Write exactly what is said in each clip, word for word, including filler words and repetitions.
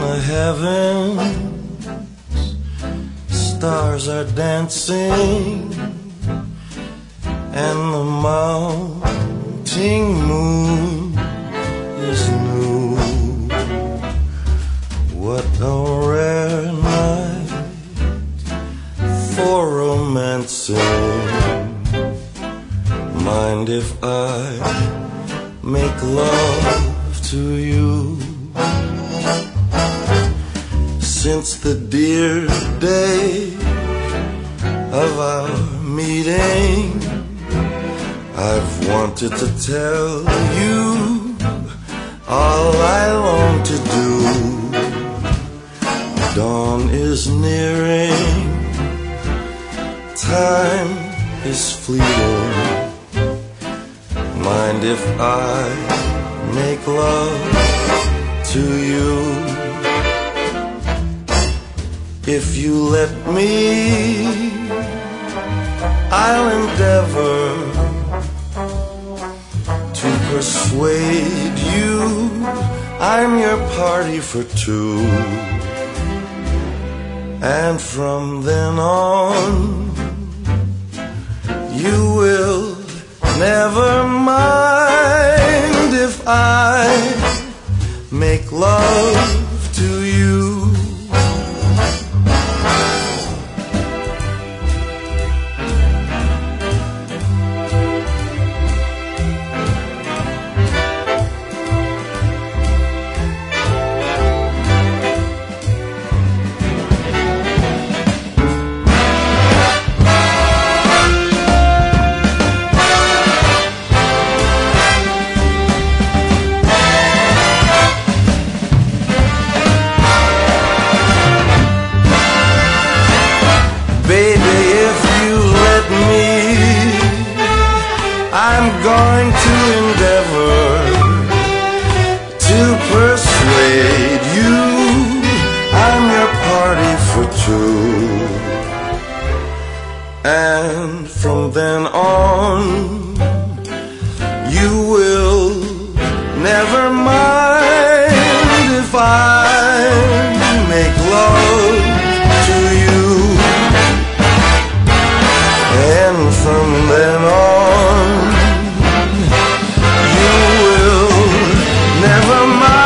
the heavens, stars are dancing, and the mounting moon is new. What a rare night for romancing. Mind if I make love to you? Since the dear day of our meeting, I've wanted to tell you all I long to do. Dawn is nearing, time is fleeting. Mind if I make love to you? If you let me, I'll endeavor to persuade you I'm your party for two. And from then on, you will never mind if I make love to you. Baby, if you let me, I'm going to endeavor to persuade you I'm your party for two. And from then on, you will never mind if I make love to you. And from then on, you will never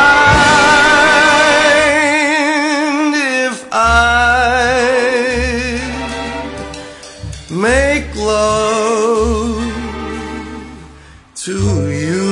mind if I make love to you.